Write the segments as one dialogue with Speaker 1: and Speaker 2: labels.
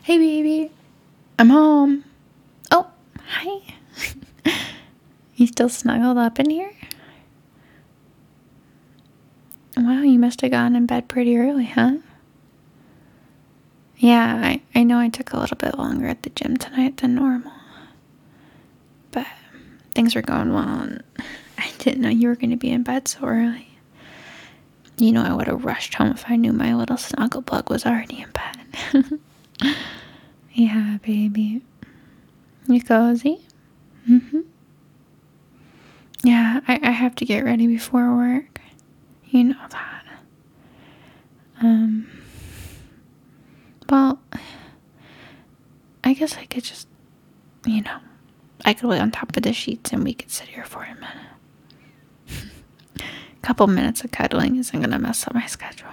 Speaker 1: Hey, baby. I'm home. Oh, hi. You still snuggled up in here? Wow, you must have gotten in bed pretty early, huh? Yeah, I know I took a little bit longer at the gym tonight than normal. But things were going well, and I didn't know you were going to be in bed so early. You know I would have rushed home if I knew my little snuggle bug was already in bed. Yeah, baby. You cozy? Mm-hmm. Yeah, I have to get ready before work. You know that. Well, I guess I could just, I could lay on top of the sheets and we could sit here for a minute. A couple minutes of cuddling isn't going to mess up my schedule.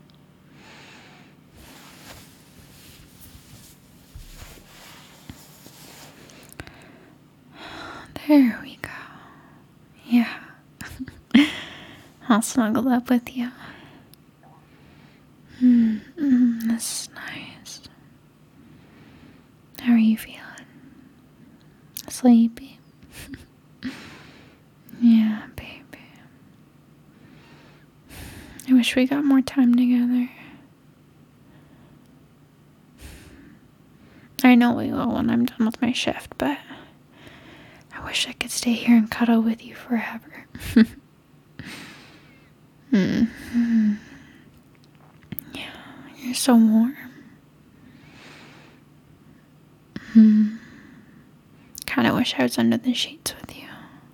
Speaker 1: There we go. Yeah. I'll snuggle up with you. This is nice. How are you feeling? Sleepy? Yeah, baby. I wish we got more time together. I know we will when I'm done with my shift, but I wish I could stay here and cuddle with you forever. Mm-hmm. Yeah, you're so warm. Kind of wish I was under the sheets with you.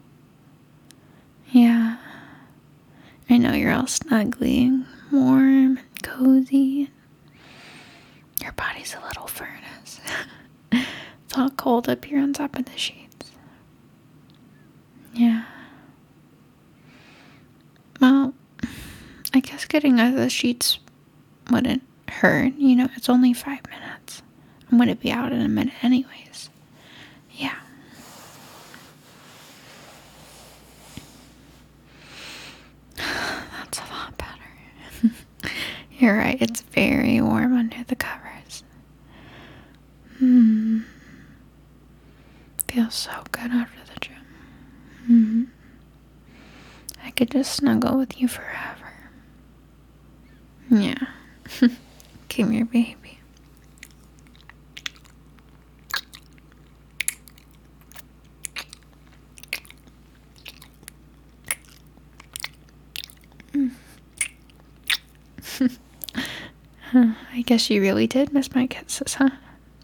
Speaker 1: Yeah, I know you're all snuggly and warm and cozy. Your body's a little furnace. It's all cold up here on top of the sheets. Yeah. Well, I guess getting out of the sheets wouldn't hurt. It's only 5 minutes. I'm going to be out in a minute anyways. Yeah. That's a lot better. You're right. It's very warm under the covers. Feels so good after the gym. I could just snuggle with you forever. Yeah. Come here, baby. I guess you really did miss my kisses, huh?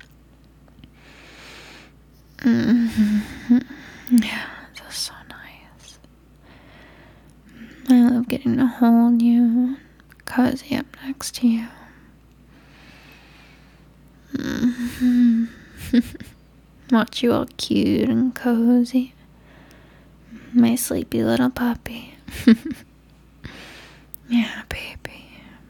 Speaker 1: Yeah, that's so nice. I love getting to hold you, cozy up next to you. Watch you all cute and cozy. My sleepy little puppy. Yeah, baby.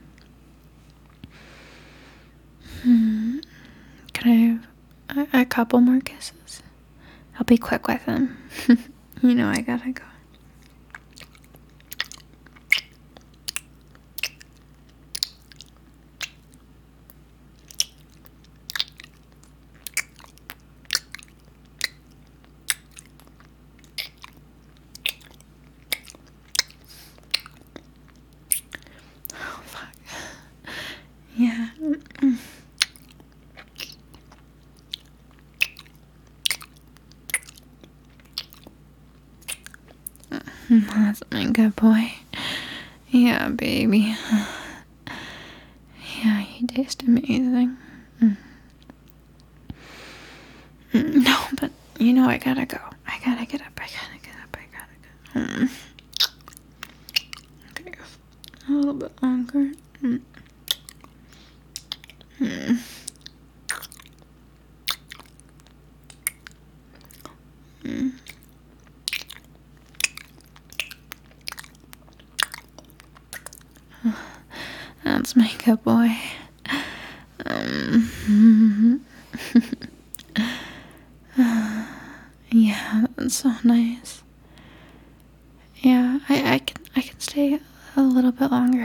Speaker 1: Can I have a couple more kisses? I'll be quick with them. I gotta go. Oh, fuck. Yeah. That's my good boy. Yeah, baby. Yeah, you taste amazing. No, but I gotta go. I gotta get up. Okay, a little bit longer. That's my good boy. Yeah, that's so nice. Yeah, I can stay a little bit longer, I guess. This is so nice.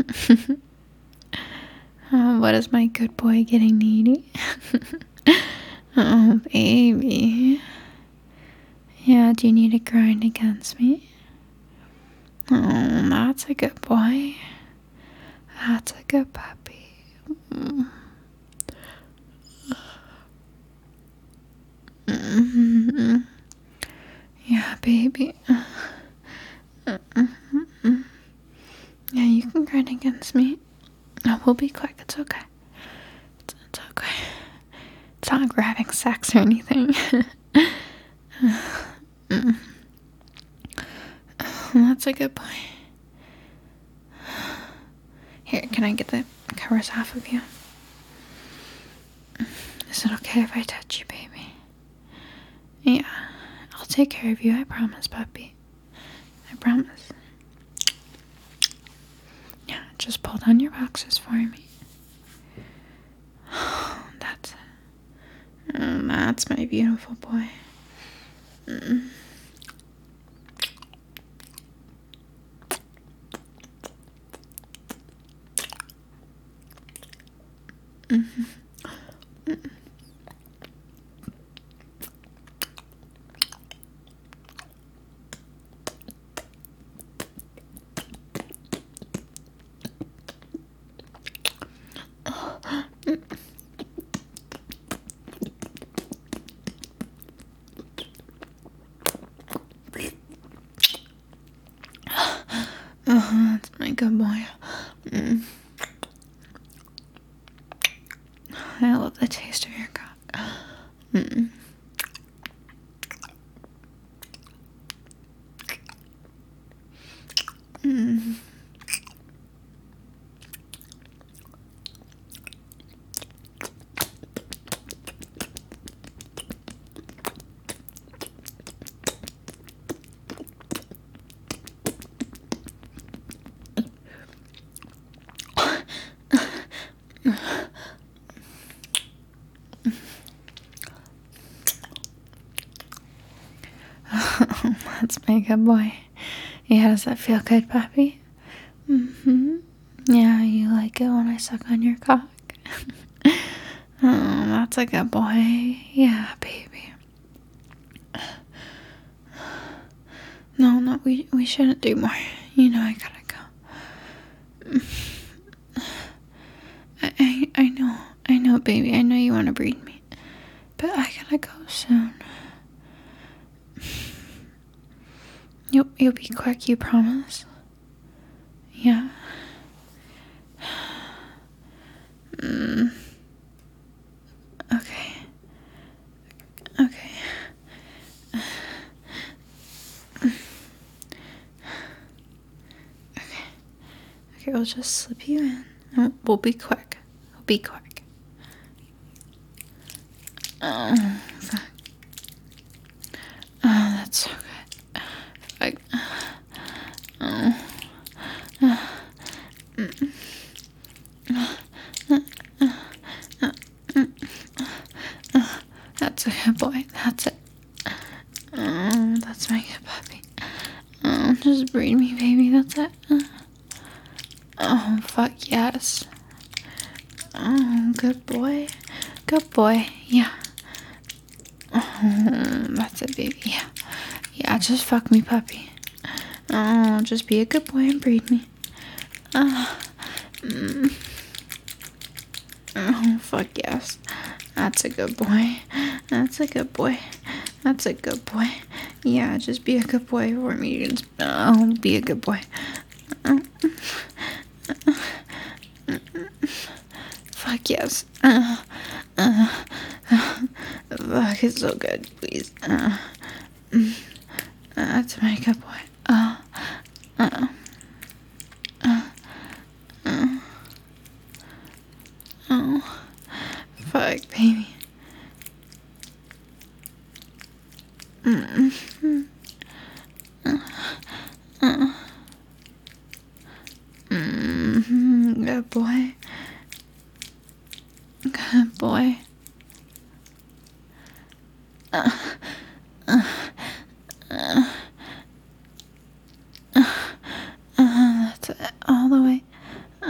Speaker 1: Oh, what is my good boy getting needy? Oh, baby. Yeah, do you need to grind against me? Oh, that's a good boy. That's a good puppy. Mm-hmm. Yeah, baby. Yeah, you can grind against me. No, we'll be quick. It's okay. It's okay. It's not grabbing sex or anything. That's a good boy. Here, can I get the covers off of you? Is it okay if I touch you, baby? Yeah, I'll take care of you. I promise, puppy. I promise. Yeah, just pull down your boxes for me. That's it. That's my beautiful boy. That's my good boy. I love the taste of your cock. That's my good boy. Yeah, does that feel good, puppy? Yeah, you like it when I suck on your cock? Oh, that's a good boy. Yeah, baby. No, we shouldn't do more. You know I gotta go. I know, baby. I know you want to breed me, but I gotta go soon. You'll be quick, you promise? Yeah. Okay. Okay, we'll just slip you in. We'll be quick. Oh, fuck. Oh, that's so good. Fuck. Oh. That's a good boy. That's it. Oh, that's my good puppy. Oh, just breed me, baby. That's it. Oh, fuck yes. Oh, good boy. Good boy. Yeah. Oh, that's it, baby. Yeah. Yeah, just fuck me, puppy. Oh, just be a good boy and breed me. Oh, fuck yes. That's a good boy. That's a good boy. That's a good boy. Yeah, just be a good boy for me. Oh, be a good boy. Fuck yes. Fuck, it's so good. Please. That's my good boy. Oh, fuck, baby. Good boy. Good boy. That's it. All the way.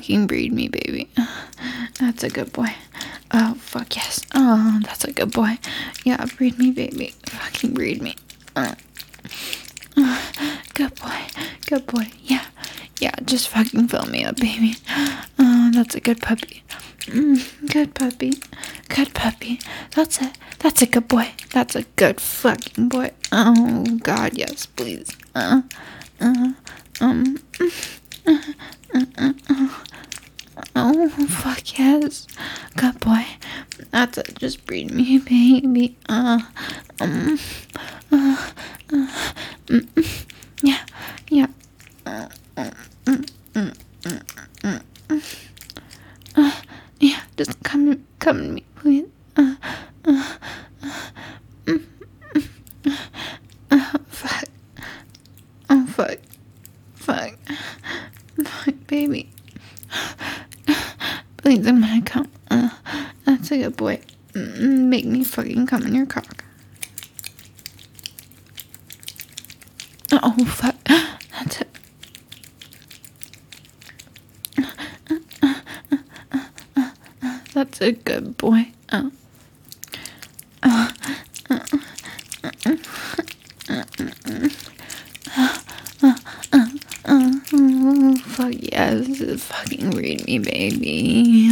Speaker 1: fucking breed me, baby. That's a good boy. Oh, fuck yes. Oh, that's a good boy. Yeah, breed me, baby. Fucking breed me. Good boy. Good boy. Yeah. Yeah, just fucking fill me up, baby. Oh, that's a good puppy. Good puppy. Good puppy. That's it. That's a good boy. That's a good fucking boy. Oh, God, yes, please. Oh, fuck yes. Good boy. That's it. Just breed me, baby. Yeah. Yeah. Yeah, just come to me, please. Fuck. Oh, fuck. Fuck. Fuck, baby. Please, I'm gonna come. That's a good boy. Make me fucking come in your cock. Oh, fuck. That's it. That's a good boy. Oh, fuck yes. Fucking read me, baby.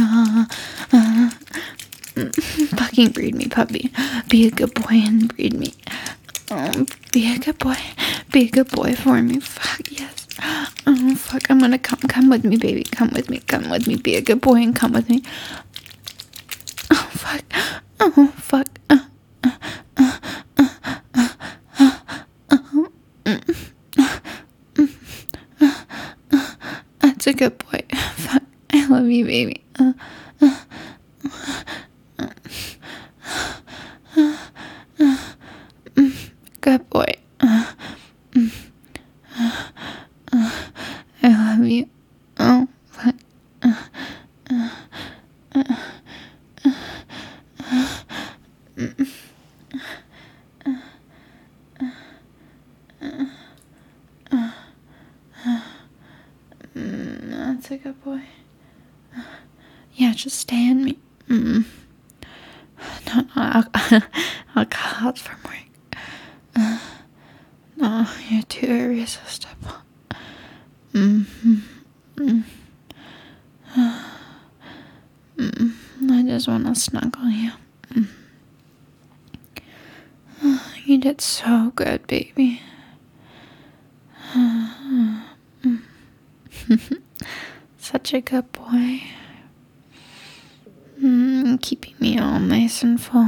Speaker 1: Fucking breed me, puppy. Be a good boy and breed me. Be a good boy. Be a good boy for me. Fuck yes. Oh, fuck. I'm gonna come. Come with me, baby. Come with me. Come with me. Be a good boy and come with me. Oh, fuck. Oh, fuck. That's a good boy. Fuck. I love you, baby. Good boy. I love you. Oh, fuck. That's a good boy. Yeah, just stay in me. No, I'll call out from work. No, you're too irresistible. I just want to snuggle you. You did so good, baby. Such a good boy. Keeping me all nice and full.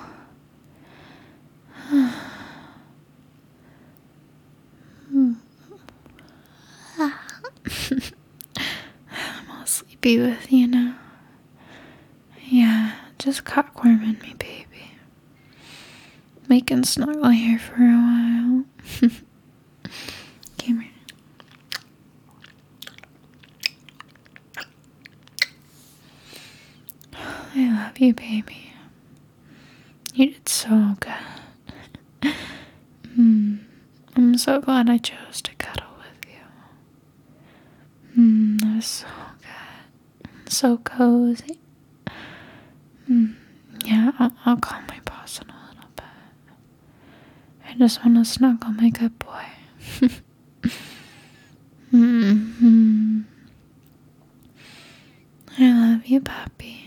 Speaker 1: I'm all sleepy with you now. Yeah, just cockworming me, baby. We can snuggle here for a while. Come here. I love you, baby. You did so good. I'm so glad I chose to cuddle with you. That was so good. So cozy. Yeah, I'll call my boss in a little bit. I just want to snuggle my good boy. I love you, puppy.